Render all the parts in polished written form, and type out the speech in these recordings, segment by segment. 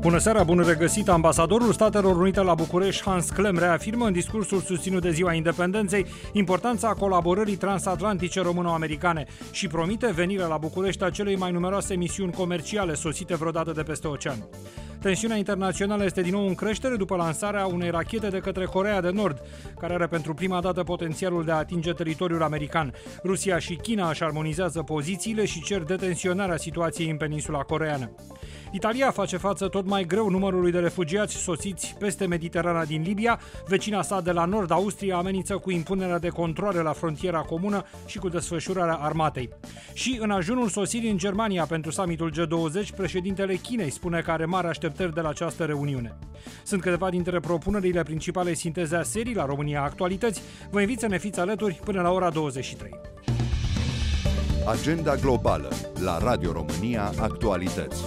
Bună seara, bun regăsit! Ambasadorul Statelor Unite la București, Hans Klem, reafirmă în discursul susținut de Ziua Independenței importanța colaborării transatlantice româno-americane și promite venirea la București a celei mai numeroase misiuni comerciale sosite vreodată de peste ocean. Tensiunea internațională este din nou în creștere după lansarea unei rachete de către Coreea de Nord, care are pentru prima dată potențialul de a atinge teritoriul american. Rusia și China își armonizează pozițiile și cer detensionarea situației în peninsula coreeană. Italia face față tot mai greu numărului de refugiați sosiți peste Mediterana din Libia. Vecina sa de la nord, Austria, amenință cu impunerea de controale la frontiera comună și cu desfășurarea armatei. Și în ajunul sosirii în Germania pentru summitul G20, președintele Chinei spune că are mari așteptări de la această reuniune. Sunt câteva dintre propunerile principale sinteze a serii la România Actualități. Vă invit să ne fiți alături până la ora 23. Agenda globală la Radio România Actualități.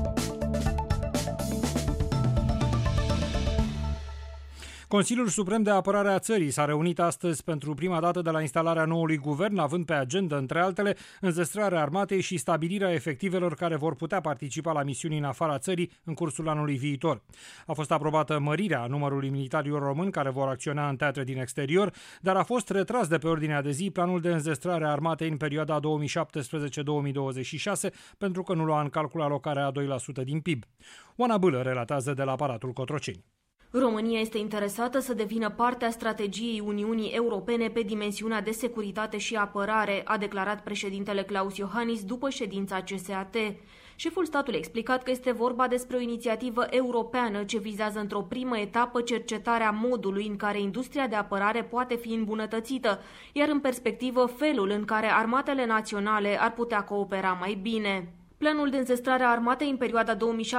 Consiliul Suprem de Apărare a țării s-a reunit astăzi pentru prima dată de la instalarea noului guvern, având pe agenda, între altele, înzestrarea armatei și stabilirea efectivelor care vor putea participa la misiuni în afara țării în cursul anului viitor. A fost aprobată mărirea numărului militarilor români care vor acționa în teatre din exterior, dar a fost retras de pe ordinea de zi planul de înzestrare a armatei în perioada 2017-2026, pentru că nu lua în calcul alocarea a 2% din PIB. Oana Bâlă relatează de la aparatul Cotroceni. România este interesată să devină parte a strategiei Uniunii Europene pe dimensiunea de securitate și apărare, a declarat președintele Klaus Iohannis după ședința CSAT. Șeful statului a explicat că este vorba despre o inițiativă europeană ce vizează într-o primă etapă cercetarea modului în care industria de apărare poate fi îmbunătățită, iar în perspectivă felul în care armatele naționale ar putea coopera mai bine. Planul de înzestrare a armatei în perioada 2017-2026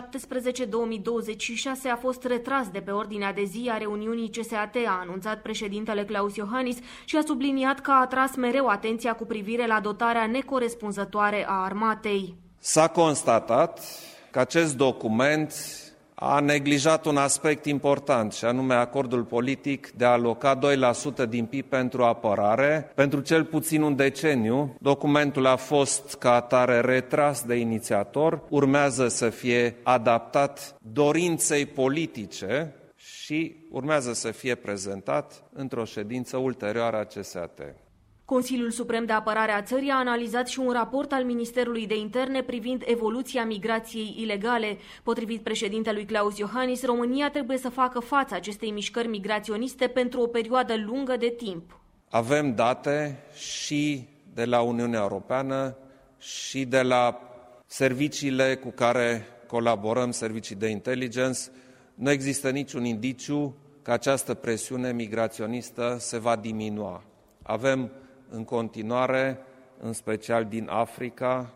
a fost retras de pe ordinea de zi a reuniunii CSAT, a anunțat președintele Klaus Iohannis și a subliniat că a atras mereu atenția cu privire la dotarea necorespunzătoare a armatei. S-a constatat că acest document a neglijat un aspect important, și anume acordul politic de a aloca 2% din PIB pentru apărare pentru cel puțin un deceniu. Documentul a fost ca atare retras de inițiator, urmează să fie adaptat dorinței politice și urmează să fie prezentat într-o ședință ulterioară a CSAT. Consiliul Suprem de Apărare a țării a analizat și un raport al Ministerului de Interne privind evoluția migrației ilegale. Potrivit președintelui Klaus Iohannis, România trebuie să facă față acestei mișcări migraționiste pentru o perioadă lungă de timp. Avem date și de la Uniunea Europeană și de la serviciile cu care colaborăm, servicii de intelligence. Nu există niciun indiciu că această presiune migraționistă se va diminua. Avem în continuare, în special din Africa,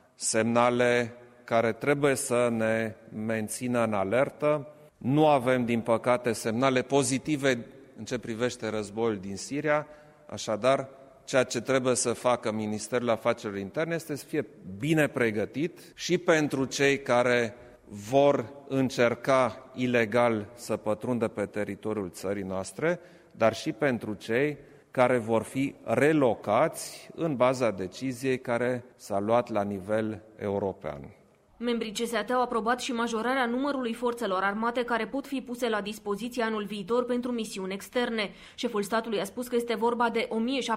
semnale care trebuie să ne mențină în alertă. Nu avem, din păcate, semnale pozitive în ce privește războiul din Siria, așadar, ceea ce trebuie să facă Ministerul Afacerilor Interne este să fie bine pregătit și pentru cei care vor încerca ilegal să pătrundă pe teritoriul țării noastre, dar și pentru cei care vor fi relocați în baza deciziei care s-a luat la nivel european. Membrii CSAT au aprobat și majorarea numărului forțelor armate care pot fi puse la dispoziție anul viitor pentru misiuni externe. Șeful statului a spus că este vorba de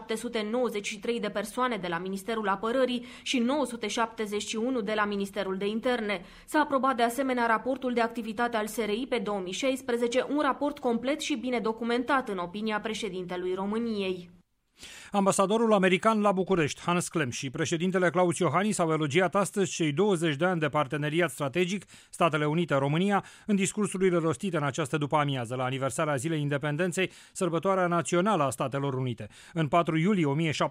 1793 de persoane de la Ministerul Apărării și 971 de la Ministerul de Interne. S-a aprobat de asemenea raportul de activitate al SRI pe 2016, un raport complet și bine documentat în opinia președintelui României. Ambasadorul american la București, Hans Klem, și președintele Klaus Iohannis au elogiat astăzi cei 20 de ani de parteneriat strategic Statele Unite-România în discursurile rostite în această după-amiază, la aniversarea Zilei Independenței, sărbătoarea națională a Statelor Unite. În 4 iulie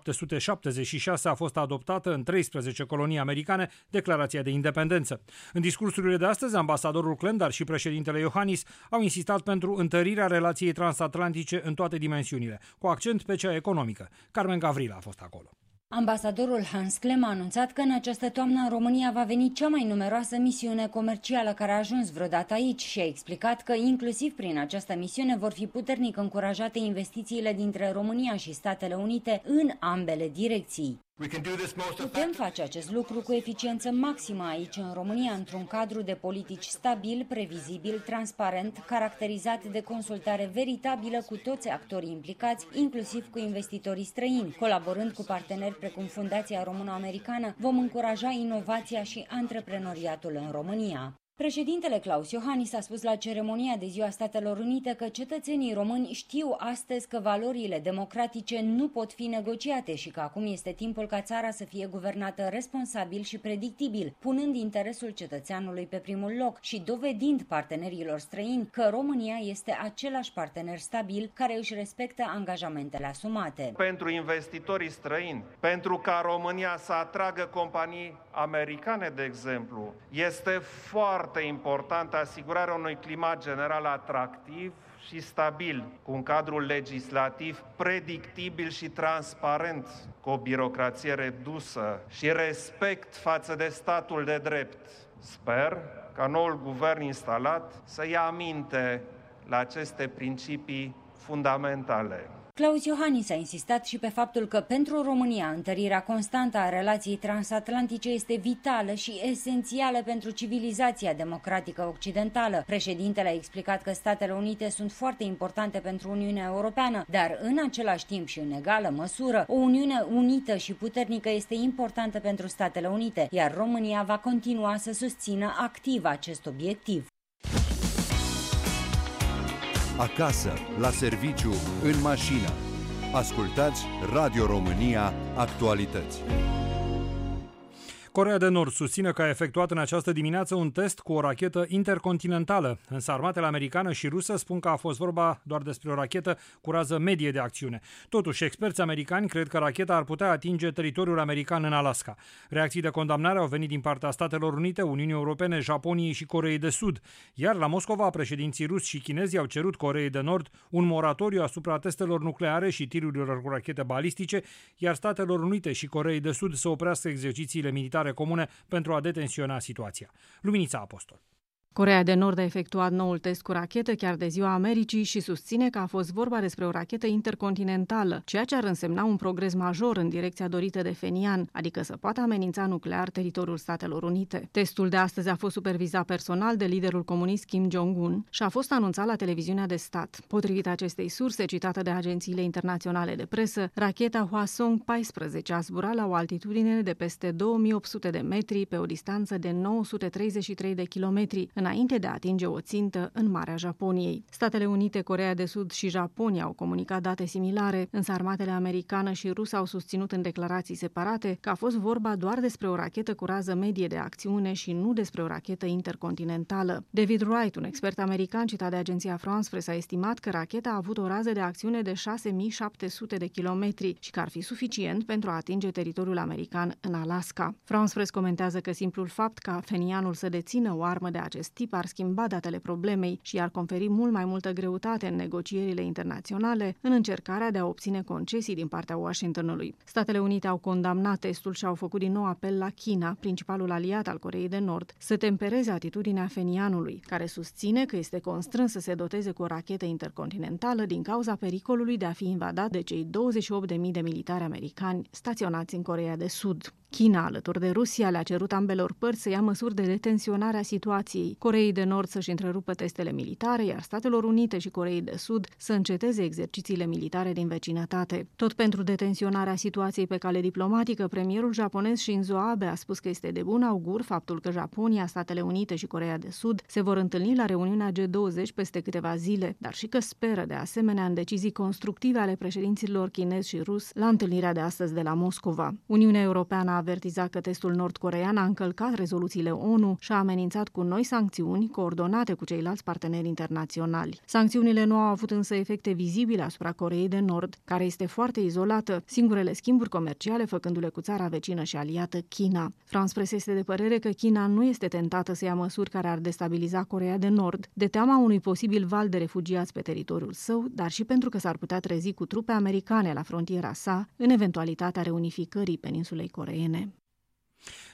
1776 a fost adoptată în 13 colonii americane Declarația de Independență. În discursurile de astăzi, ambasadorul Klem, dar și președintele Iohannis au insistat pentru întărirea relației transatlantice în toate dimensiunile, cu accent pe cea economică. Carmen Gavrila a fost acolo. Ambasadorul Hans Klem a anunțat că în această toamnă în România va veni cea mai numeroasă misiune comercială care a ajuns vreodată aici și a explicat că inclusiv prin această misiune vor fi puternic încurajate investițiile dintre România și Statele Unite în ambele direcții. Putem face acest lucru cu eficiență maximă aici, în România, într-un cadru de politici stabil, previzibil, transparent, caracterizat de consultare veritabilă cu toți actorii implicați, inclusiv cu investitorii străini. Colaborând cu parteneri precum Fundația Româno-Americană, vom încuraja inovația și antreprenoriatul în România. Președintele Klaus Iohannis a spus la ceremonia de Ziua Statelor Unite că cetățenii români știu astăzi că valorile democratice nu pot fi negociate și că acum este timpul ca țara să fie guvernată responsabil și predictibil, punând interesul cetățeanului pe primul loc și dovedind partenerilor străini că România este același partener stabil care își respectă angajamentele asumate. Pentru investitorii străini, pentru ca România să atragă companii americane, de exemplu, este foarte important asigurarea unui climat general atractiv și stabil, cu un cadru legislativ predictibil și transparent, cu o birocrație redusă și respect față de statul de drept. Sper ca noul guvern instalat să ia aminte la aceste principii fundamentale. Klaus Iohannis a insistat și pe faptul că pentru România întărirea constantă a relației transatlantice este vitală și esențială pentru civilizația democratică occidentală. Președintele a explicat că Statele Unite sunt foarte importante pentru Uniunea Europeană, dar în același timp și în egală măsură, o Uniune unită și puternică este importantă pentru Statele Unite, iar România va continua să susțină activ acest obiectiv. Acasă, la serviciu, în mașină. Ascultați Radio România Actualități. Coreea de Nord susține că a efectuat în această dimineață un test cu o rachetă intercontinentală, însă armatele americană și rusă spun că a fost vorba doar despre o rachetă cu rază medie de acțiune. Totuși, experți americani cred că racheta ar putea atinge teritoriul american în Alaska. Reacții de condamnare au venit din partea Statelor Unite, Uniunii Europene, Japoniei și Coreei de Sud. Iar la Moscova, președinții rusi și chinezi au cerut Coreei de Nord un moratoriu asupra testelor nucleare și tirurilor cu rachete balistice, iar Statelor Unite și Coreei de Sud să oprească exercițiile militare comune pentru a detensiona situația. Luminița Apostol. Coreea de Nord a efectuat noul test cu rachetă chiar de Ziua Americii și susține că a fost vorba despre o rachetă intercontinentală, ceea ce ar însemna un progres major în direcția dorită de Phenian, adică să poată amenința nuclear teritoriul Statelor Unite. Testul de astăzi a fost supervizat personal de liderul comunist Kim Jong-un și a fost anunțat la televiziunea de stat. Potrivit acestei surse, citată de agențiile internaționale de presă, racheta Hwasong-14 a zburat la o altitudine de peste 2800 de metri pe o distanță de 933 de kilometri, înainte de a atinge o țintă în Marea Japoniei. Statele Unite, Coreea de Sud și Japonia au comunicat date similare, însă armatele americană și rusă au susținut în declarații separate că a fost vorba doar despre o rachetă cu rază medie de acțiune și nu despre o rachetă intercontinentală. David Wright, un expert american citat de agenția France Presse, a estimat că racheta a avut o rază de acțiune de 6700 de kilometri și că ar fi suficient pentru a atinge teritoriul american în Alaska. France Presse comentează că simplul fapt ca Phenianul să dețină o armă de acest tip ar schimba datele problemei și ar conferi mult mai multă greutate în negocierile internaționale în încercarea de a obține concesii din partea Washingtonului. Statele Unite au condamnat testul și au făcut din nou apel la China, principalul aliat al Coreei de Nord, să tempereze atitudinea Phenianului, care susține că este constrâns să se doteze cu o rachetă intercontinentală din cauza pericolului de a fi invadat de cei 28.000 de militari americani staționați în Coreea de Sud. China, alături de Rusia, le-a cerut ambelor părți să ia măsuri de detenționare a situației, Coreei de Nord să-și întrerupă testele militare, iar Statelor Unite și Coreei de Sud să înceteze exercițiile militare din vecinătate. Tot pentru detenționarea situației pe cale diplomatică, premierul japonez Shinzo Abe a spus că este de bun augur faptul că Japonia, Statele Unite și Coreea de Sud se vor întâlni la reuniunea G20 peste câteva zile, dar și că speră de asemenea în decizii constructive ale președinților chinez și rus la întâlnirea de astăzi de la Moscova. Uniunea Europeană a avertizat că testul nord-coreean a încălcat rezoluțiile ONU și a amenințat cu noi sancțiuni coordonate cu ceilalți parteneri internaționali. Sancțiunile nu au avut însă efecte vizibile asupra Coreei de Nord, care este foarte izolată, singurele schimburi comerciale făcându-le cu țara vecină și aliată China. France Presse este de părere că China nu este tentată să ia măsuri care ar destabiliza Coreea de Nord, de teama unui posibil val de refugiați pe teritoriul său, dar și pentru că s-ar putea trezi cu trupe americane la frontiera sa în eventualitatea reunificării peninsulei coreene.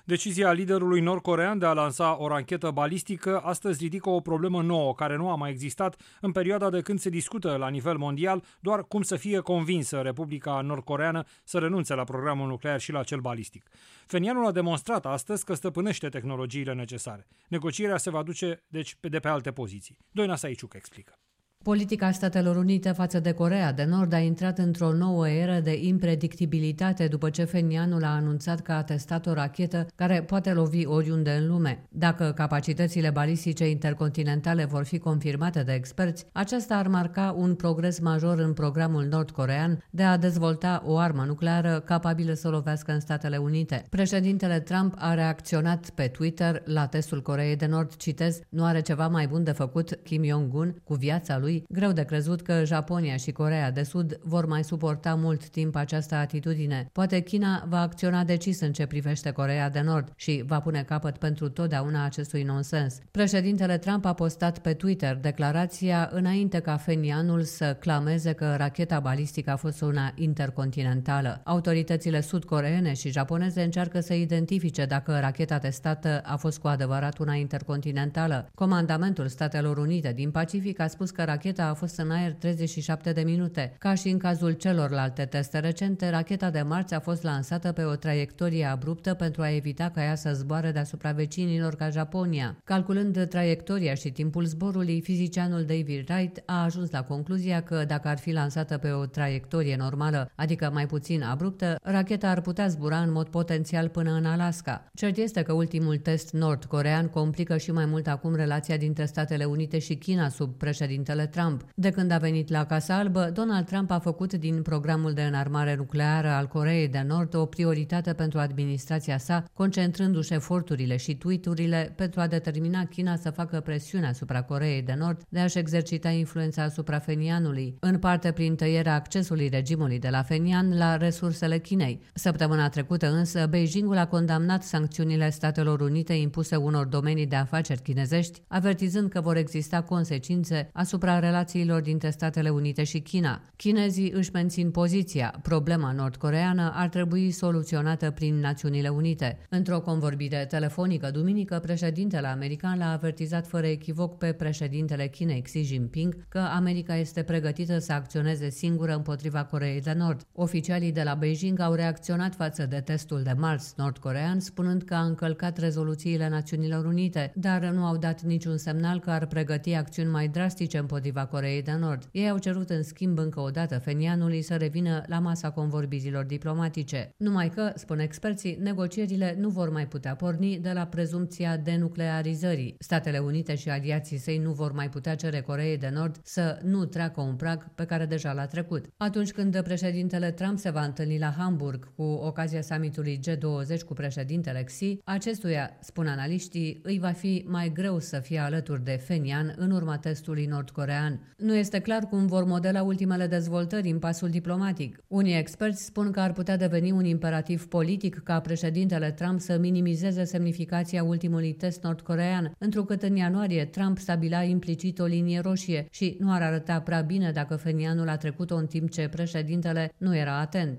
Decizia liderului nord-corean de a lansa o ranchetă balistică astăzi ridică o problemă nouă care nu a mai existat în perioada de când se discută la nivel mondial doar cum să fie convinsă Republica Nord-Coreeană să renunțe la programul nuclear și la cel balistic. Phenianul a demonstrat astăzi că stăpânește tehnologiile necesare. Negocierea se va duce deci de pe alte poziții. Doina Saiciuc explică. Politica Statelor Unite față de Coreea de Nord a intrat într-o nouă eră de impredictibilitate după ce Phenianul a anunțat că a testat o rachetă care poate lovi oriunde în lume. Dacă capacitățile balistice intercontinentale vor fi confirmate de experți, aceasta ar marca un progres major în programul nord-corean de a dezvolta o armă nucleară capabilă să lovească în Statele Unite. Președintele Trump a reacționat pe Twitter la testul Coreei de Nord, citez, nu are ceva mai bun de făcut Kim Jong-un cu viața lui. Greu de crezut că Japonia și Coreea de Sud vor mai suporta mult timp această atitudine. Poate China va acționa decis în ce privește Coreea de Nord și va pune capăt pentru totdeauna acestui nonsens. Președintele Trump a postat pe Twitter declarația înainte ca Phenianul să clameze că racheta balistică a fost una intercontinentală. Autoritățile sud-coreene și japoneze încearcă să identifice dacă racheta testată a fost cu adevărat una intercontinentală. Comandamentul Statelor Unite din Pacific a spus că racheta a fost în aer 37 de minute. Ca și în cazul celorlalte teste recente, racheta de marți a fost lansată pe o traiectorie abruptă pentru a evita ca ea să zboare deasupra vecinilor ca Japonia. Calculând traiectoria și timpul zborului, fizicianul David Wright a ajuns la concluzia că dacă ar fi lansată pe o traiectorie normală, adică mai puțin abruptă, racheta ar putea zbura în mod potențial până în Alaska. Cert este că ultimul test nord-corean complică și mai mult acum relația dintre Statele Unite și China sub președintele Trump. De când a venit la Casa Albă, Donald Trump a făcut din programul de înarmare nucleară al Coreei de Nord o prioritate pentru administrația sa, concentrându-și eforturile și tweet-urile pentru a determina China să facă presiune asupra Coreei de Nord de a-și exercita influența asupra Phenianului, în parte prin tăierea accesului regimului de la Phenian la resursele Chinei. Săptămâna trecută însă, Beijingul a condamnat sancțiunile Statelor Unite impuse unor domenii de afaceri chinezești, avertizând că vor exista consecințe asupra relațiilor dintre Statele Unite și China. Chinezii își mențin poziția. Problema nord-coreeană ar trebui soluționată prin Națiunile Unite. Într-o convorbire telefonică duminică, președintele american l-a avertizat fără echivoc pe președintele Chinei Xi Jinping că America este pregătită să acționeze singură împotriva Coreei de Nord. Oficialii de la Beijing au reacționat față de testul de marți nord-corean, spunând că a încălcat rezoluțiile Națiunilor Unite, dar nu au dat niciun semnal că ar pregăti acțiuni mai drastice împotriva Coreei de Nord. Ei au cerut în schimb încă o dată Phenianului să revină la masa convorbirilor diplomatice. Numai că, spun experții, negocierile nu vor mai putea porni de la prezumția denuclearizării. Statele Unite și aliații săi nu vor mai putea cere Coreei de Nord să nu treacă un prag pe care deja l-a trecut. Atunci când președintele Trump se va întâlni la Hamburg cu ocazia summitului G20 cu președintele Xi, acestuia, spun analiștii, îi va fi mai greu să fie alături de Phenian în urma testului nord-corean. Nu este clar cum vor modela ultimele dezvoltări în pasul diplomatic. Unii experți spun că ar putea deveni un imperativ politic ca președintele Trump să minimizeze semnificația ultimului test nord-corean, întrucât în ianuarie Trump stabila implicit o linie roșie și nu ar arăta prea bine dacă Phenianul a trecut-o în timp ce președintele nu era atent.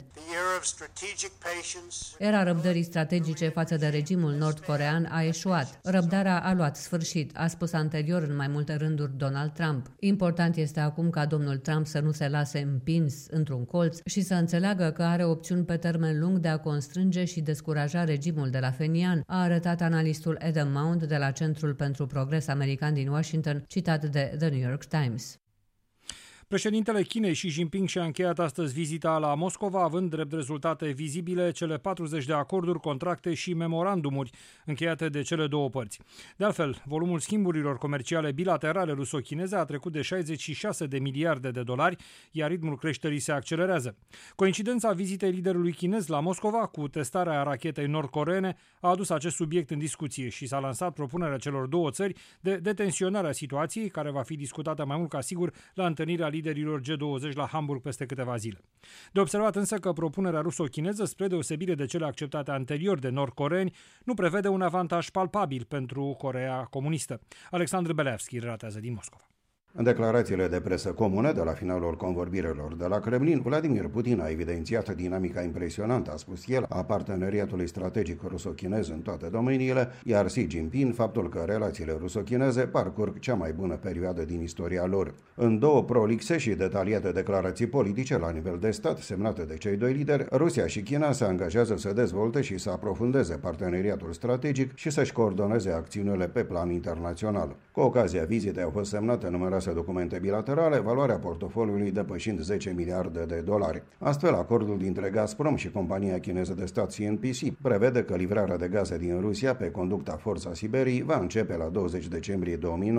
Era răbdării strategice față de regimul nord-corean a eșuat. Răbdarea a luat sfârșit, a spus anterior în mai multe rânduri Donald Trump. Important este acum ca domnul Trump să nu se lase împins într-un colț și să înțeleagă că are opțiuni pe termen lung de a constrânge și descuraja regimul de la Phenian, a arătat analistul Adam Mount de la Centrul pentru Progres American din Washington, citat de The New York Times. Președintele Chinei Xi Jinping și-a încheiat astăzi vizita la Moscova, având drept rezultate vizibile cele 40 de acorduri, contracte și memorandumuri încheiate de cele două părți. De altfel, volumul schimburilor comerciale bilaterale ruso-chineze a trecut de 66 de miliarde de dolari, iar ritmul creșterii se accelerează. Coincidența vizitei liderului chinez la Moscova cu testarea rachetei nord-coreene a adus acest subiect în discuție și s-a lansat propunerea celor două țări de detenționarea situației, care va fi discutată mai mult ca sigur la întâlnirea liderilor G20 la Hamburg peste câteva zile. De observat însă că propunerea ruso-chineză, spre deosebire de cele acceptate anterior de nord-coreeni, nu prevede un avantaj palpabil pentru Coreea comunistă. Alexandru Belevski relatează din Moscova. În declarațiile de presă comune de la finalul convorbirilor de la Kremlin, Vladimir Putin a evidențiat dinamica impresionantă, a spus el, a parteneriatului strategic ruso-chinez în toate domeniile, iar Xi Jinping faptul că relațiile ruso-chineze parcurg cea mai bună perioadă din istoria lor. În două prolixe și detaliate declarații politice la nivel de stat semnate de cei doi lideri, Rusia și China se angajează să dezvolte și să aprofundeze parteneriatul strategic și să-și coordoneze acțiunile pe plan internațional. Cu ocazia vizitei au fost semnate numeroase documente bilaterale, valoarea portofoliului depășind 10 miliarde de dolari. Astfel, acordul dintre Gazprom și compania chineză de stat CNPC prevede că livrarea de gaze din Rusia pe conducta Forța Siberiei va începe la 20 decembrie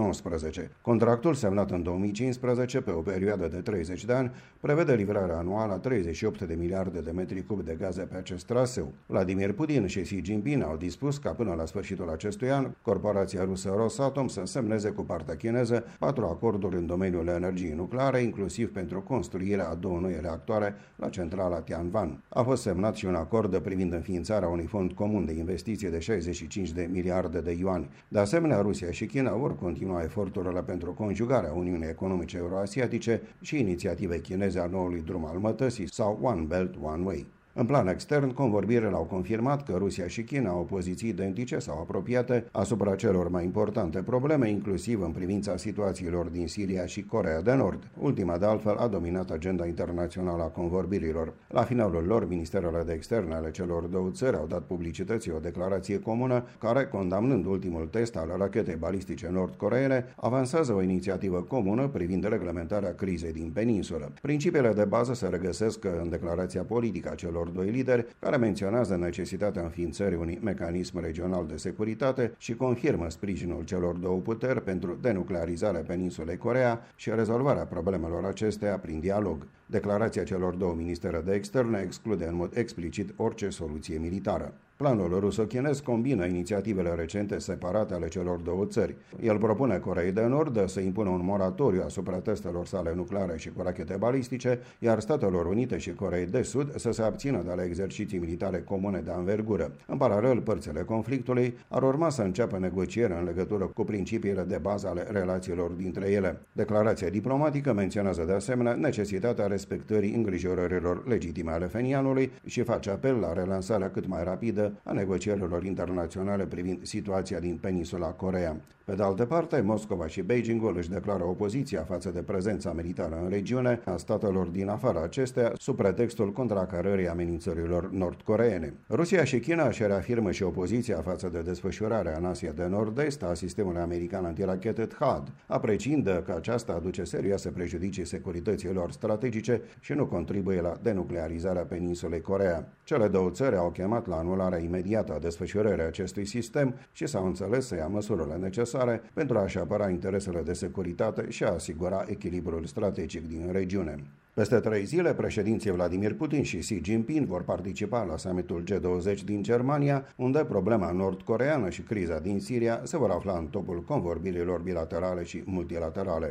2019. Contractul, semnat în 2015 pe o perioadă de 30 de ani, prevede livrarea anuală a 38 de miliarde de metri cub de gaze pe acest traseu. Vladimir Putin și Xi Jinping au dispus ca până la sfârșitul acestui an, corporația rusă Rosatom să semneze cu partea chineză 4 acorduri în domeniul energiei nucleare, inclusiv pentru construirea a 2 noi reactoare la centrala Tianwan. A fost semnat și un acord privind înființarea unui fond comun de investiții de 65 de miliarde de yuani. De asemenea, Rusia și China vor continua eforturile pentru conjugarea Uniunii Economice Euroasiatice și inițiative chineze a noului drum al mătăsii sau One Belt, One Way. În plan extern, convorbirile au confirmat că Rusia și China au poziții identice sau apropiate asupra celor mai importante probleme, inclusiv în privința situațiilor din Siria și Coreea de Nord. Ultima, de altfel, a dominat agenda internațională a convorbirilor. La finalul lor, ministerele de externe ale celor două țări au dat publicității o declarație comună care, condamnând ultimul test al rachetei balistice nord-coreene, avansează o inițiativă comună privind reglementarea crizei din peninsulă. Principiile de bază se regăsesc în declarația politică a celor doi lideri, care menționează necesitatea înființării unui mecanism regional de securitate și confirmă sprijinul celor două puteri pentru denuclearizarea peninsulei Coreea și rezolvarea problemelor acesteia prin dialog. Declarația celor două ministere de externe exclude în mod explicit orice soluție militară. Planul ruso-chinez combină inițiativele recente separate ale celor două țări. El propune Coreei de Nord să impună un moratoriu asupra testelor sale nucleare și cu rachete balistice, iar Statelor Unite și Coreei de Sud să se abțină de la exerciții militare comune de anvergură. În paralel, părțile conflictului ar urma să înceapă negocieri în legătură cu principiile de bază ale relațiilor dintre ele. Declarația diplomatică menționează de asemenea necesitatea respectării îngrijorărilor legitime ale Phenianului și face apel la relansarea cât mai rapidă a negocierilor internaționale privind situația din peninsula Coreea. Pe de altă parte, Moscova și Beijingul își declară opoziția față de prezența militară în regiune a statelor din afara acesteia sub pretextul contracarării amenințărilor nord-coreene. Rusia și China își reafirmă și opoziția față de desfășurarea în Asia de Nord-Est a sistemului american antirachete THAAD, apreciind că aceasta aduce serioase prejudicii securității lor strategice și nu contribuie la denuclearizarea peninsulei Coreea. Cele două țări au chemat la anularea imediată a desfășurării acestui sistem și s-au înțeles să ia măsurile necesare pentru a-și apăra interesele de securitate și a asigura echilibrul strategic din regiune. Peste 3 zile, președinții Vladimir Putin și Xi Jinping vor participa la summitul G20 din Germania, unde problema nord-coreeană și criza din Siria se vor afla în topul convorbirilor bilaterale și multilaterale.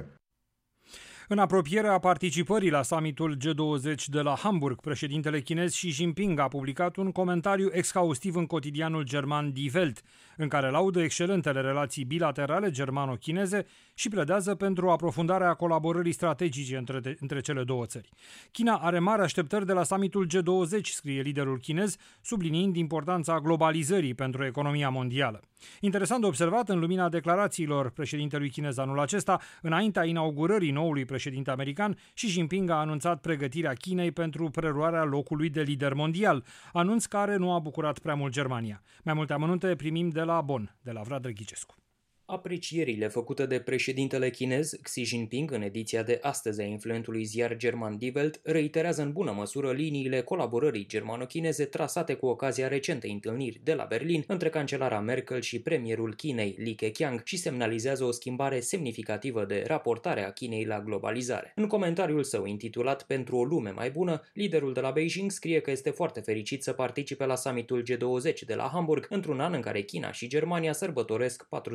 În apropierea participării la summitul G20 de la Hamburg, președintele chinez Xi Jinping a publicat un comentariu exhaustiv în cotidianul german Die Welt, în care laudă excelentele relații bilaterale germano-chineze și pledează pentru aprofundarea colaborării strategice între cele două țări. China are mari așteptări de la summitul G20, scrie liderul chinez, subliniind importanța globalizării pentru economia mondială. Interesant de observat, în lumina declarațiilor președintelui chinez anul acesta, înaintea inaugurării noului președinte american, Xi Jinping a anunțat pregătirea Chinei pentru preluarea locului de lider mondial, anunț care nu a bucurat prea mult Germania. Mai multe amănunte primim de la Bonn, de la Vlad Drăghicescu. Aprecierile făcute de președintele chinez Xi Jinping în ediția de astăzi a influentului ziar german Die Welt reiterează în bună măsură liniile colaborării germano-chineze trasate cu ocazia recentei întâlniri de la Berlin între cancelara Merkel și premierul Chinei Li Keqiang și semnalizează o schimbare semnificativă de raportare a Chinei la globalizare. În comentariul său intitulat Pentru o lume mai bună, liderul de la Beijing scrie că este foarte fericit să participe la summitul G20 de la Hamburg într-un an în care China și Germania sărbătoresc 45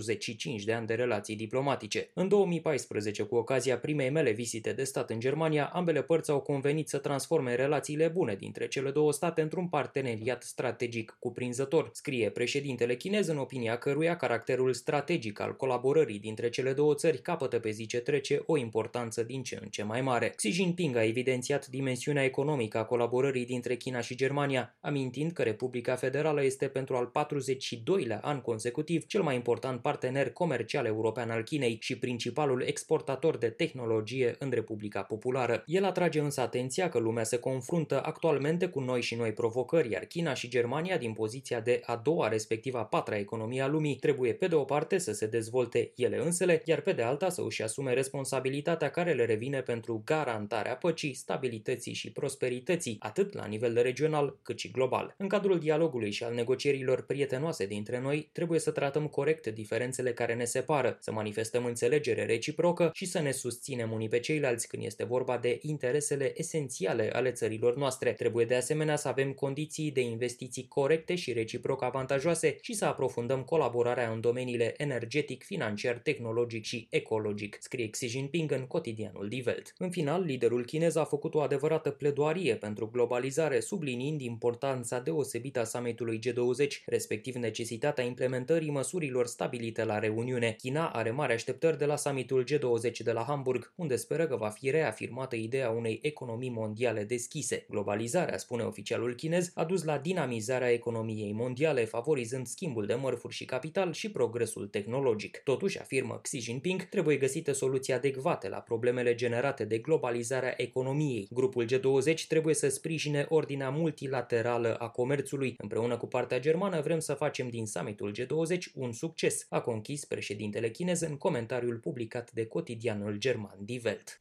25 de ani de relații diplomatice. În 2014, cu ocazia primei mele vizite de stat în Germania, ambele părți au convenit să transforme relațiile bune dintre cele două state într-un parteneriat strategic cuprinzător, scrie președintele chinez, în opinia căruia caracterul strategic al colaborării dintre cele două țări capătă pe zi ce trece o importanță din ce în ce mai mare. Xi Jinping a evidențiat dimensiunea economică a colaborării dintre China și Germania, amintind că Republica Federală este pentru al 42-lea an consecutiv cel mai important partener comercial european al Chinei și principalul exportator de tehnologie în Republica Populară. El atrage însă atenția că lumea se confruntă actualmente cu noi și noi provocări, iar China și Germania, din poziția de a doua, respectiv a patra economie a lumii, trebuie pe de o parte să se dezvolte ele însele, iar pe de alta să își asume responsabilitatea care le revine pentru garantarea păcii, stabilității și prosperității, atât la nivel regional cât și global. În cadrul dialogului și al negocierilor prietenoase dintre noi, trebuie să tratăm corect diferențele care ne separă, să manifestăm înțelegere reciprocă și să ne susținem unii pe ceilalți când este vorba de interesele esențiale ale țărilor noastre. Trebuie de asemenea să avem condiții de investiții corecte și reciproc avantajoase și să aprofundăm colaborarea în domeniile energetic, financiar, tehnologic și ecologic, scrie Xi Jinping în cotidianul Die Welt. În final, liderul chinez a făcut o adevărată pledoarie pentru globalizare, subliniind importanța deosebită a summitului G20, respectiv necesitatea implementării măsurilor stabilite la reuniune. China are mari așteptări de la summitul G20 de la Hamburg, unde speră că va fi reafirmată ideea unei economii mondiale deschise. Globalizarea, spune oficialul chinez, a dus la dinamizarea economiei mondiale, favorizând schimbul de mărfuri și capital și progresul tehnologic. Totuși, afirmă Xi Jinping, trebuie găsite soluții adecvate la problemele generate de globalizarea economiei. Grupul G20 trebuie să sprijine ordinea multilaterală a comerțului. Împreună cu partea germană vrem să facem din summitul G20 un succes, a conchis președintele chinez în comentariul publicat de cotidianul german Die Welt.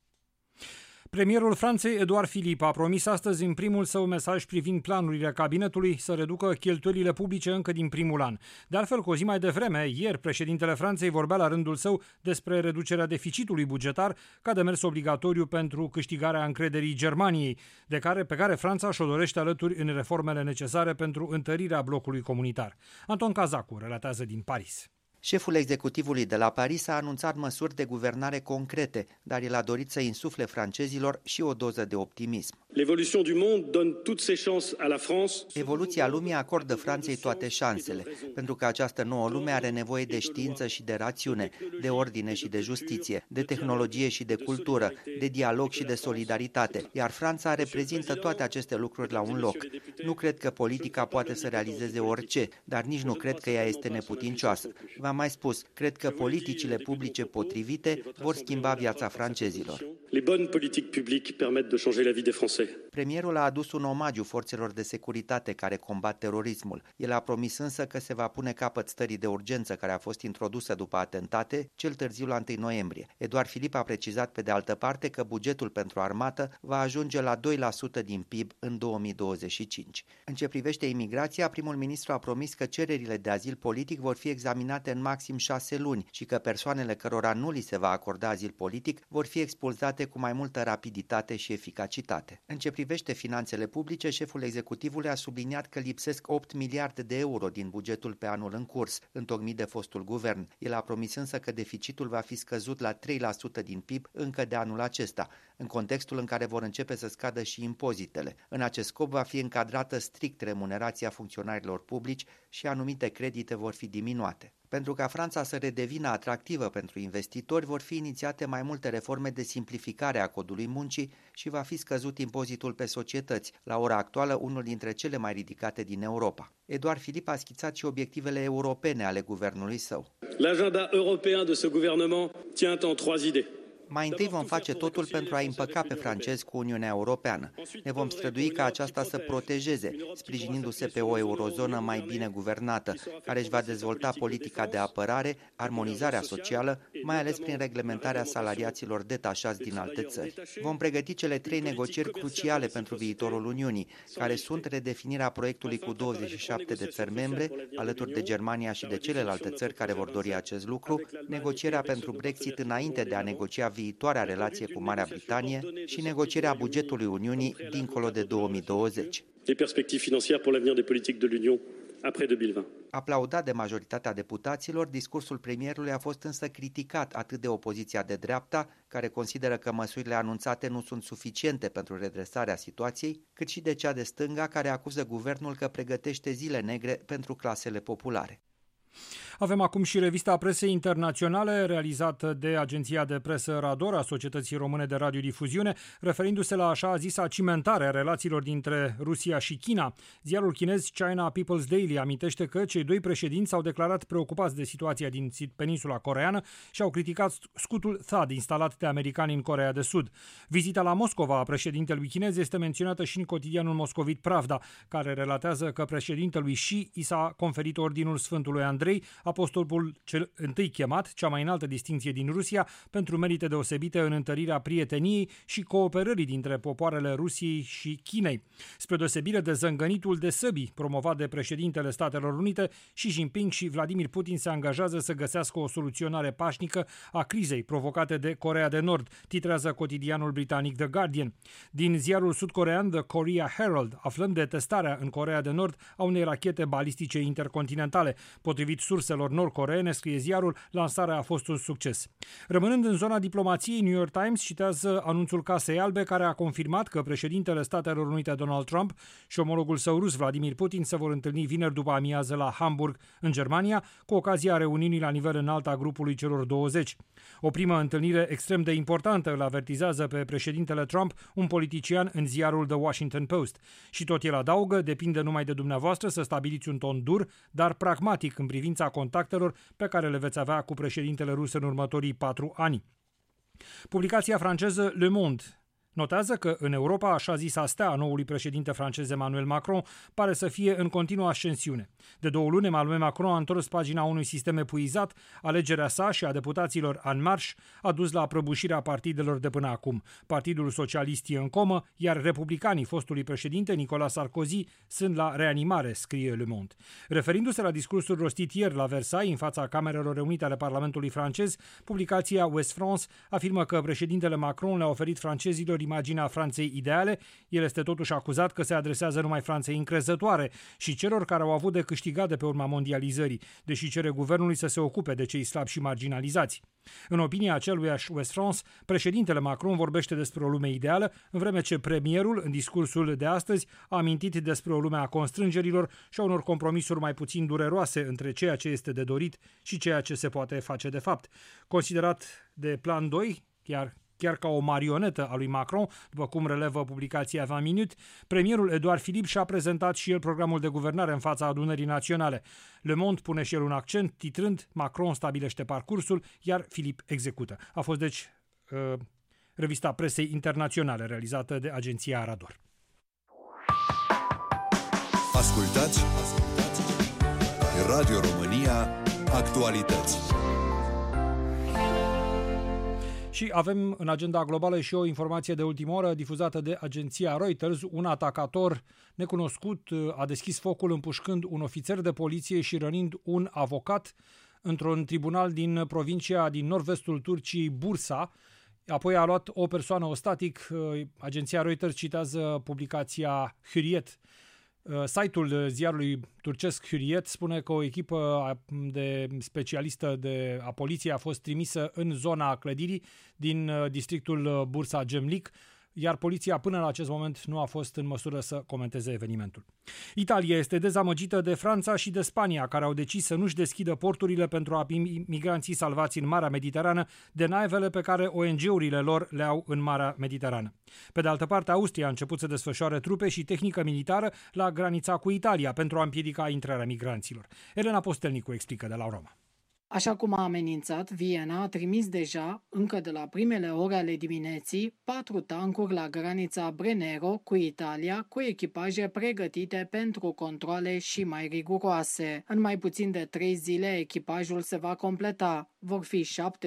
Premierul Franței, Édouard Philippe, a promis astăzi în primul său mesaj privind planurile cabinetului să reducă cheltuielile publice încă din primul an. De altfel, cu o zi mai devreme, ieri, președintele Franței vorbea la rândul său despre reducerea deficitului bugetar ca demers obligatoriu pentru câștigarea încrederii Germaniei, pe care Franța și-o dorește alături în reformele necesare pentru întărirea blocului comunitar. Anton Cazacu relatează din Paris. Șeful executivului de la Paris a anunțat măsuri de guvernare concrete, dar el a dorit să insufle francezilor și o doză de optimism. Evoluția lumii acordă Franței toate șansele, pentru că această nouă lume are nevoie de știință și de rațiune, de ordine și de justiție, de tehnologie și de cultură, de dialog și de solidaritate, iar Franța reprezintă toate aceste lucruri la un loc. Nu cred că politica poate să realizeze orice, dar nici nu cred că ea este neputincioasă. V-am mai spus, cred că politicile publice potrivite vor schimba viața francezilor. Premierul a adus un omagiu forțelor de securitate care combat terorismul. El a promis însă că se va pune capăt stării de urgență care a fost introdusă după atentate, cel târziu la 1 noiembrie. Édouard Philippe a precizat pe de altă parte că bugetul pentru armată va ajunge la 2% din PIB în 2025. În ce privește imigrația, primul ministru a promis că cererile de azil politic vor fi examinate în maxim 6 luni și că persoanele cărora nu li se va acorda azil politic vor fi expulzate cu mai multă rapiditate și eficacitate. În ce privește finanțele publice, șeful executivului a subliniat că lipsesc 8 miliarde de euro din bugetul pe anul în curs, întocmit de fostul guvern. El a promis însă că deficitul va fi scăzut la 3% din PIB încă de anul acesta, în contextul în care vor începe să scadă și impozitele. În acest scop va fi încadrată strict remunerația funcționarilor publici și anumite credite vor fi diminuate. Pentru ca Franța să redevină atractivă pentru investitori, vor fi inițiate mai multe reforme de simplificare a codului muncii și va fi scăzut impozitul pe societăți, la ora actuală unul dintre cele mai ridicate din Europa. Édouard Philippe a schițat și obiectivele europene ale guvernului său. L'agenda européen de ce gouvernement tient en 3 idées. Mai întâi vom face totul pentru a împăca pe francezi cu Uniunea Europeană. Ne vom strădui ca aceasta să protejeze, sprijinindu-se pe o eurozonă mai bine guvernată, care își va dezvolta politica de apărare, armonizarea socială, mai ales prin reglementarea salariaților detașați din alte țări. Vom pregăti cele 3 negocieri cruciale pentru viitorul Uniunii, care sunt redefinirea proiectului cu 27 de țări membre, alături de Germania și de celelalte țări care vor dori acest lucru, negocierea pentru Brexit înainte de a negocia viitoarea relație cu Marea Britanie și negocierea bugetului Uniunii dincolo de 2020. Les perspectives financières pour l'avenir des politiques de l'Union après 2020. Aplaudat de majoritatea deputaților, discursul premierului a fost însă criticat atât de opoziția de dreapta, care consideră că măsurile anunțate nu sunt suficiente pentru redresarea situației, cât și de cea de stânga, care acuză guvernul că pregătește zile negre pentru clasele populare. Avem acum și revista presei internaționale realizată de agenția de presă Rador a Societății Române de Radiodifuziune, referindu-se la așa zisa cimentare a relațiilor dintre Rusia și China. Ziarul chinez China People's Daily amintește că cei doi președinți s-au declarat preocupați de situația din peninsula coreeană și au criticat scutul THAAD instalat de americani în Coreea de Sud. Vizita la Moscova a președintelui chinez este menționată și în cotidianul moscovit Pravda, care relatează că președintelui Xi i s-a conferit ordinul Sfântului Andrei, apostolul cel întâi chemat, cea mai înaltă distinție din Rusia, pentru merite deosebite în întărirea prieteniei și cooperării dintre popoarele Rusiei și Chinei. Spre deosebire de zângănitul de săbii promovat de președintele Statelor Unite, Xi Jinping și Vladimir Putin se angajează să găsească o soluționare pașnică a crizei provocate de Coreea de Nord, titrează cotidianul britanic The Guardian. Din ziarul sud-corean The Korea Herald aflăm de testarea în Coreea de Nord a unei rachete balistice intercontinentale. Potrivit surselor nord-coreene, scrie ziarul, lansarea a fost un succes. Rămânând în zona diplomației, New York Times citează anunțul Casei Albe, care a confirmat că președintele Statelor Unite Donald Trump și omologul său rus Vladimir Putin se vor întâlni vineri după amiază la Hamburg, în Germania, cu ocazia reuniunii la nivel înalt a grupului celor 20. O primă întâlnire extrem de importantă îl avertizează pe președintele Trump un politician în ziarul The Washington Post. Și tot el adaugă, depinde numai de dumneavoastră să stabiliți un ton dur, dar pragmatic în privința contactelor pe care le veți avea cu președintele rus în următorii 4 ani. Publicația franceză Le Monde notează că în Europa, așa zisa stea a noului președinte francez Emmanuel Macron pare să fie în continuă ascensiune. De 2 luni, Emmanuel Macron a întors pagina unui sistem epuizat, alegerea sa și a deputaților En Marche a dus la prăbușirea partidelor de până acum. Partidul Socialist e în comă, iar republicanii fostului președinte Nicolas Sarkozy sunt la reanimare, scrie Le Monde. Referindu-se la discursul rostit ieri la Versailles, în fața Camerelor Reunite ale Parlamentului francez, publicația West France afirmă că președintele Macron le-a oferit francezilor imaginea Franței ideale. El este totuși acuzat că se adresează numai Franței încrezătoare și celor care au avut de câștigat de pe urma mondializării, deși cere guvernului să se ocupe de cei slabi și marginalizați. În opinia aceluiași West France, președintele Macron vorbește despre o lume ideală, în vreme ce premierul, în discursul de astăzi, a amintit despre o lume a constrângerilor și a unor compromisuri mai puțin dureroase între ceea ce este de dorit și ceea ce se poate face de fapt. Considerat de plan 2, chiar ca o marionetă a lui Macron, după cum relevă publicația 20 Minute, premierul Edouard Philippe și-a prezentat și el programul de guvernare în fața adunării naționale. Le Monde pune și el un accent, titrând Macron stabilește parcursul, iar Philippe execută. A fost deci revista presei internaționale realizată de agenția Rador. Ascultați Radio România Actualități. Și avem în agenda globală și o informație de ultimă oră difuzată de agenția Reuters. Un atacator necunoscut a deschis focul împușcând un ofițer de poliție și rănind un avocat într-un tribunal din provincia din nord-vestul Turciei, Bursa. Apoi a luat o persoană ostatic. Agenția Reuters citează publicația Hürriyet. Site-ul ziarului turcesc Hürriyet spune că o echipă de specialistă a poliției a fost trimisă în zona clădirii din districtul Bursa Gemlik, iar poliția până la acest moment nu a fost în măsură să comenteze evenimentul. Italia este dezamăgită de Franța și de Spania, care au decis să nu-și deschidă porturile pentru a primi migranții salvați în Marea Mediterană de navele pe care ONG-urile lor le au în Marea Mediterană. Pe de altă parte, Austria a început să desfășoare trupe și tehnică militară la granița cu Italia pentru a împiedica intrarea migranților. Elena Postelnicu explică de la Roma. Așa cum a amenințat, Viena a trimis deja, încă de la primele ore ale dimineții, 4 tancuri la granița Brennero cu Italia, cu echipaje pregătite pentru controale și mai riguroase. În mai puțin de 3 zile, echipajul se va completa. vor fi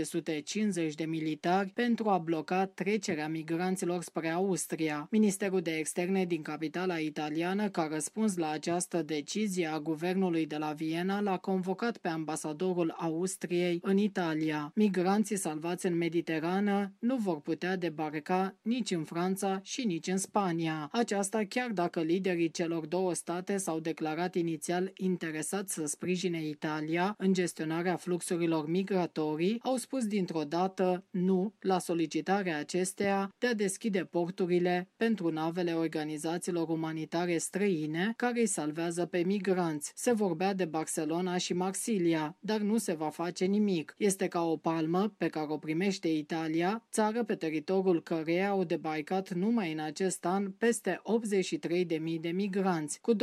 750 de militari pentru a bloca trecerea migranților spre Austria. Ministerul de Externe din capitala italiană, ca răspuns la această decizie a guvernului de la Viena, l-a convocat pe ambasadorul Austriei în Italia. Migranții salvați în Mediterană nu vor putea debarca nici în Franța și nici în Spania. Aceasta chiar dacă liderii celor două state s-au declarat inițial interesați să sprijine Italia în gestionarea fluxurilor migratorii, au spus dintr-o dată nu la solicitarea acesteia de a deschide porturile pentru navele organizațiilor umanitare străine care îi salvează pe migranți. Se vorbea de Barcelona și Marsilia, dar nu se va face nimic. Este ca o palmă pe care o primește Italia, țară pe teritoriul căreia au debarcat numai în acest an peste 83.000 de migranți, cu 20%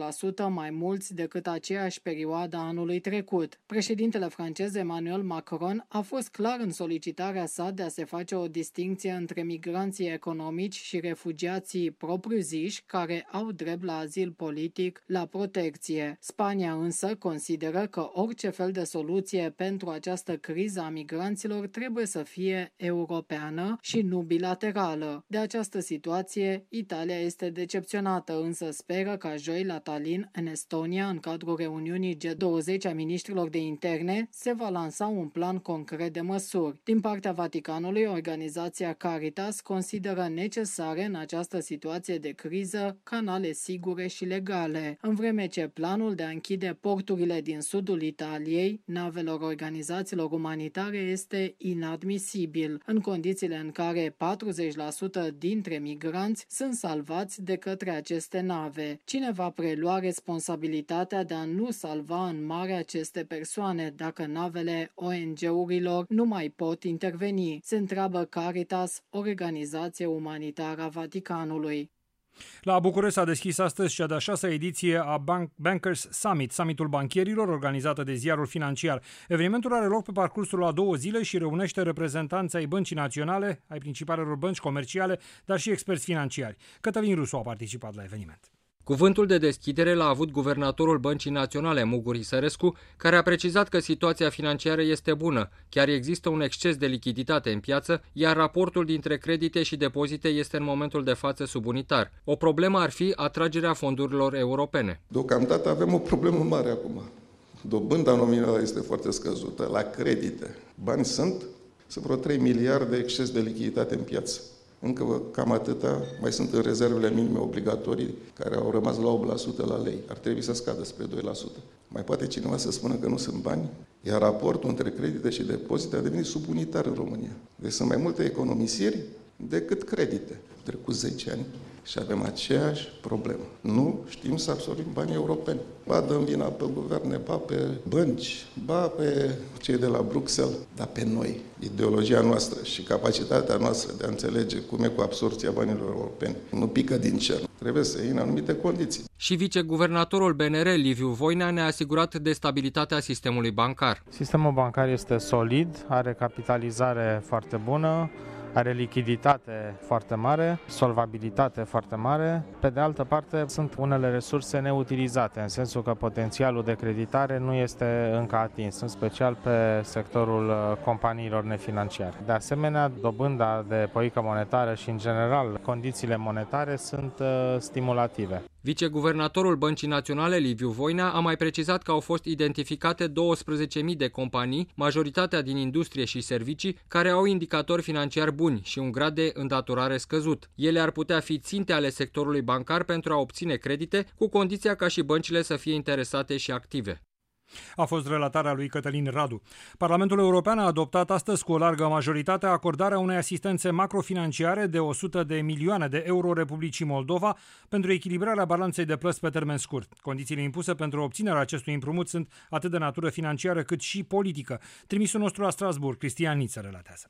mai mulți decât aceeași perioadă anului trecut. Președintele francez Emmanuel Macron a fost clar în solicitarea sa de a se face o distincție între migranții economici și refugiații propriu-ziși care au drept la azil politic, la protecție. Spania însă consideră că orice fel de soluție pentru această criză a migranților trebuie să fie europeană și nu bilaterală. De această situație, Italia este decepționată, însă speră ca joi la Tallinn, în Estonia, în cadrul reuniunii G20 a ministrilor de interne, se va lansa un plan concret de măsuri. Din partea Vaticanului, organizația Caritas consideră necesare în această situație de criză canale sigure și legale, în vreme ce planul de a închide porturile din sudul Italiei navelor organizațiilor umanitare este inadmisibil, în condițiile în care 40% dintre migranți sunt salvați de către aceste nave. Cine va prelua responsabilitatea de a nu salva în mare aceste persoane dacă navele ONG-urilor nu mai pot interveni? Se întreabă Caritas, organizație umanitară a Vaticanului. La București s-a deschis astăzi cea de-a 6-a ediție a Bankers Summit, summitul bancherilor, organizată de Ziarul Financiar. Evenimentul are loc pe parcursul a 2 zile și reunește reprezentanții ai Băncii Naționale, ai principalelor bănci comerciale, dar și experți financiari. Cătălin Rusu a participat la eveniment. Cuvântul de deschidere l-a avut guvernatorul Băncii Naționale, Mugur Isărescu, care a precizat că situația financiară este bună, chiar există un exces de lichiditate în piață, iar raportul dintre credite și depozite este în momentul de față subunitar. O problemă ar fi atragerea fondurilor europene. Deocamdată avem o problemă mare acum. Dobânda nominală este foarte scăzută la credite. Bani sunt vreo 3 miliarde exces de lichiditate în piață. Încă cam atâta mai sunt în rezervele minime obligatorii care au rămas la 8% la lei. Ar trebui să scadă spre 2%. Mai poate cineva să spună că nu sunt bani? Iar raportul între credite și depozite a devenit subunitar în România. Deci sunt mai multe economisiri decât credite. Trecut 10 ani și avem aceeași problemă. Nu știm să absorbim banii europeni. Ba dăm vina pe guverne, ba pe bănci, ba pe cei de la Bruxelles, dar pe noi. Ideologia noastră și capacitatea noastră de a înțelege cum e cu absorbția banilor europeni nu pică din cer. Trebuie să iei în anumite condiții. Și viceguvernatorul BNR, Liviu Voinea, ne-a asigurat de stabilitatea sistemului bancar. Sistemul bancar este solid, are capitalizare foarte bună, are lichiditate foarte mare, solvabilitate foarte mare. Pe de altă parte, sunt unele resurse neutilizate, în sensul că potențialul de creditare nu este încă atins, în special pe sectorul companiilor nefinanciare. De asemenea, dobânda de politică monetară și, în general, condițiile monetare sunt stimulative. Viceguvernatorul Băncii Naționale, Liviu Voinea, a mai precizat că au fost identificate 12.000 de companii, majoritatea din industrie și servicii, care au indicatori financiari buni și un grad de îndatorare scăzut. Ele ar putea fi ținte ale sectorului bancar pentru a obține credite, cu condiția ca și băncile să fie interesate și active. A fost relatarea lui Cătălin Radu. Parlamentul European a adoptat astăzi cu o largă majoritate acordarea unei asistențe macrofinanciare de 100 de milioane de euro Republicii Moldova pentru echilibrarea balanței de plăți pe termen scurt. Condițiile impuse pentru obținerea acestui împrumut sunt atât de natură financiară cât și politică. Trimisul nostru la Strasbourg, Cristian Niță, relatează.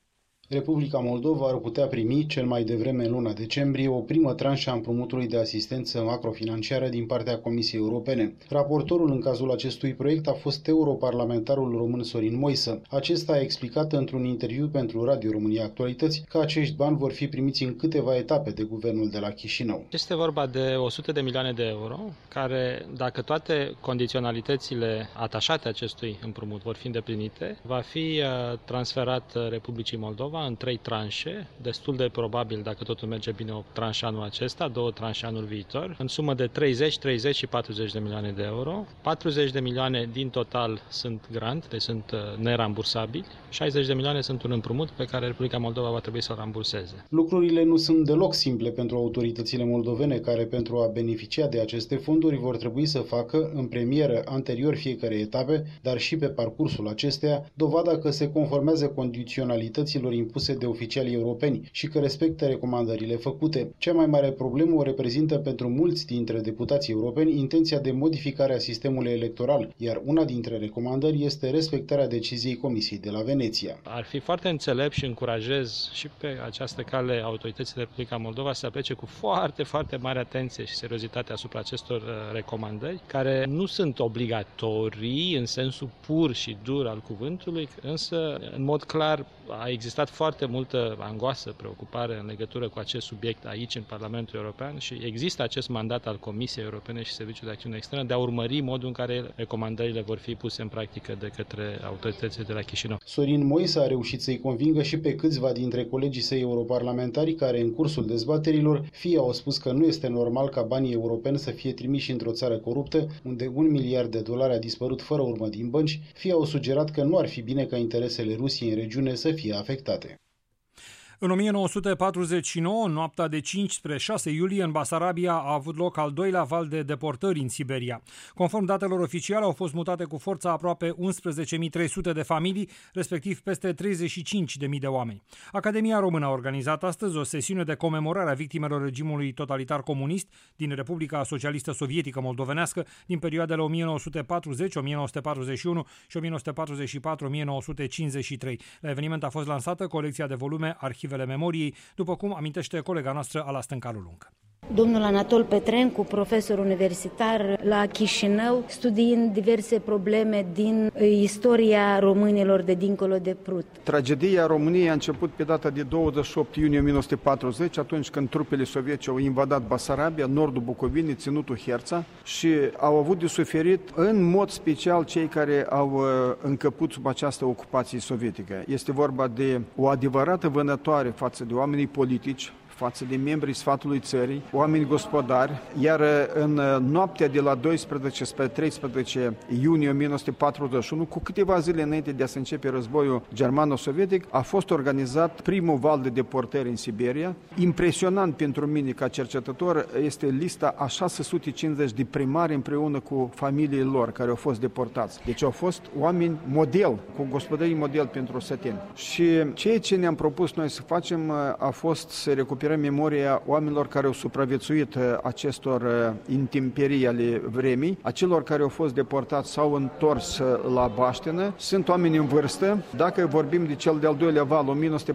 Republica Moldova ar putea primi, cel mai devreme în luna decembrie, o primă tranșă a împrumutului de asistență macrofinanciară din partea Comisiei Europene. Raportorul în cazul acestui proiect a fost europarlamentarul român Sorin Moisă. Acesta a explicat într-un interviu pentru Radio România Actualități că acești bani vor fi primiți în câteva etape de guvernul de la Chișinău. Este vorba de 100 de milioane de euro, care, dacă toate condiționalitățile atașate acestui împrumut vor fi îndeplinite, va fi transferat Republicii Moldova în 3 tranșe, destul de probabil, dacă totul merge bine, o tranșă anul acesta, 2 tranșe anul viitor, în sumă de 30, 30 și 40 de milioane de euro. 40 de milioane din total sunt grant, deci sunt nerambursabili. 60 de milioane sunt un împrumut pe care Republica Moldova va trebui să-l ramburseze. Lucrurile nu sunt deloc simple pentru autoritățile moldovene, care pentru a beneficia de aceste fonduri vor trebui să facă, în premieră, anterior fiecare etape, dar și pe parcursul acesteia, dovada că se conformează condiționalităților impuse de oficialii europeni și că respectă recomandările făcute. Cea mai mare problemă o reprezintă pentru mulți dintre deputații europeni intenția de modificare a sistemului electoral, iar una dintre recomandări este respectarea deciziei Comisiei de la Veneția. Ar fi foarte înțelept și încurajez și pe această cale autoritățile Republica Moldova să aplece cu foarte, foarte mare atenție și seriozitate asupra acestor recomandări, care nu sunt obligatorii în sensul pur și dur al cuvântului, însă, în mod clar, a existat foarte multă angoasă, preocupare în legătură cu acest subiect aici în Parlamentul European și există acest mandat al Comisiei Europene și Serviciului de Acțiune Externă de a urmări modul în care recomandările vor fi puse în practică de către autoritățile de la Chișinău. Sorin Moisă a reușit să-i convingă și pe câțiva dintre colegii săi europarlamentari care, în cursul dezbaterilor, fie au spus că nu este normal ca banii europeni să fie trimiși într-o țară coruptă, unde $1 miliard a dispărut fără urmă din bănci, fie au sugerat că nu ar fi bine ca interesele Rusiei în regiune să fie afectate. În 1949, noaptea de 5 spre 6 iulie, în Basarabia a avut loc al doilea val de deportări în Siberia. Conform datelor oficiale, au fost mutate cu forța aproape 11.300 de familii, respectiv peste 35.000 de oameni. Academia Română a organizat astăzi o sesiune de comemorare a victimelor regimului totalitar comunist din Republica Socialistă Sovietică Moldovenească din perioadele 1940, 1941 și 1944-1953. La eveniment a fost lansată colecția de volume Arhivele Memoriei, după cum amintește colega noastră Ala Stâncalu Lung. Domnul Anatol Petrencu, profesor universitar la Chișinău, studiind diverse probleme din istoria românilor de dincolo de Prut. Tragedia României a început pe data de 28 iunie 1940, atunci când trupele sovietice au invadat Basarabia, nordul Bucovinei, ținutul Herța, și au avut de suferit în mod special cei care au încăput sub această ocupație sovietică. Este vorba de o adevărată vânătoare față de oamenii politici, față de membrii sfatului țării, oameni gospodari, iar în noaptea de la 12 spre 13 iunie 1941, cu câteva zile înainte de a se începe războiul germano-sovietic, a fost organizat primul val de deportări în Siberia. Impresionant pentru mine ca cercetător este lista a 650 de primari împreună cu familiile lor care au fost deportați. Deci au fost oameni model, cu gospodării model pentru săteni. Și ceea ce ne-am propus noi să facem a fost să recuperăm memoria oamenilor care au supraviețuit acestor intemperii ale vremii, a celor care au fost deportați sau întors la baștină. Sunt oameni în vârstă. Dacă vorbim de cel de-al doilea val,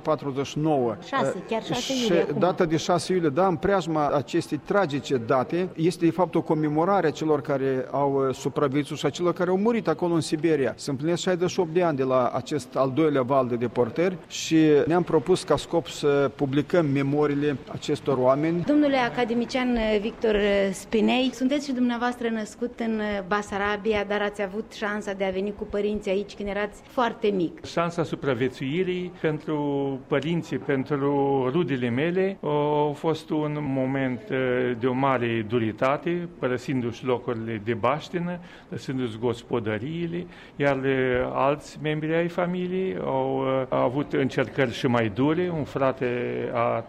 1949, chiar 6 iulie data de 6 iulie, da, în preajma acestei tragice date, este de fapt o comemorare a celor care au supraviețuit și a celor care au murit acolo în Siberia. Se împlinesc 68 de ani de la acest al doilea val de deportări și ne-am propus ca scop să publicăm memoriile acestor oameni. Domnule academician Victor Spinei, sunteți și dumneavoastră născut în Basarabia, dar ați avut șansa de a veni cu părinții aici când erați foarte mic. Șansa supraviețuirii pentru părinții, pentru rudele mele, a fost un moment de o mare duritate, părăsindu-și locurile de baștină, lăsându-și gospodăriile, iar alți membri ai familiei au avut încercări și mai dure. Un frate a tatei a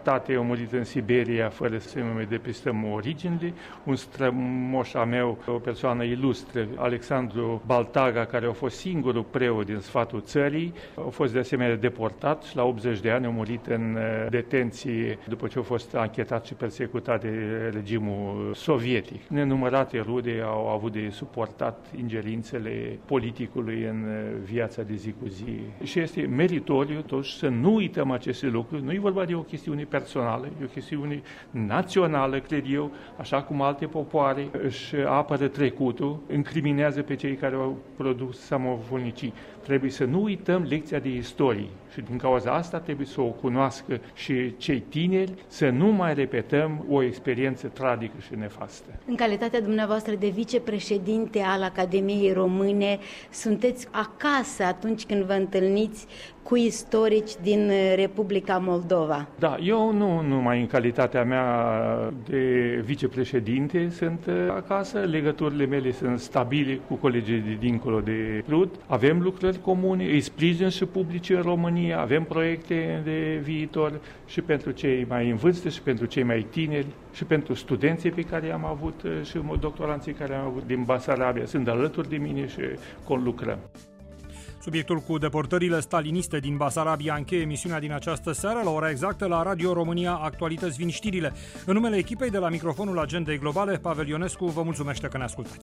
au murit în Siberia fără să mai depistăm originile. Un strămoș a meu, o persoană ilustră, Alexandru Baltaga, care a fost singurul preot din sfatul țării, a fost de asemenea deportat și la 80 de ani a murit în detenție după ce a fost anchetat și persecutat de regimul sovietic. Nenumărate rude au avut de suportat ingerințele politicului în viața de zi cu zi. Și este meritoriu totuși să nu uităm aceste lucruri. Nu e vorba de o chestiune personală, e o chestiune națională, cred eu, așa cum alte popoare își apără trecutul, incriminează pe cei care au produs samovolnicii. Trebuie să nu uităm lecția de istorie și din cauza asta trebuie să o cunoască și cei tineri, să nu mai repetăm o experiență tragică și nefastă. În calitatea dumneavoastră de vicepreședinte al Academiei Române, sunteți acasă atunci când vă întâlniți cu istorici din Republica Moldova? Da, eu nu numai în calitatea mea de vicepreședinte sunt acasă, legăturile mele sunt stabile cu colegii de dincolo de Prut, avem lucrări comune, îi sprijin și publici în România, avem proiecte de viitor și pentru cei mai în vârstă și pentru cei mai tineri și pentru studenții pe care i-am avut și doctoranții care am avut din Basarabia. Sunt alături de mine și conlucrăm. Subiectul cu deportările staliniste din Basarabia încheie emisiunea din această seară. La ora exactă, la Radio România Actualități vin știrile. În numele echipei de la microfonul Agendei Globale, Pavel Ionescu vă mulțumește că ne ascultați.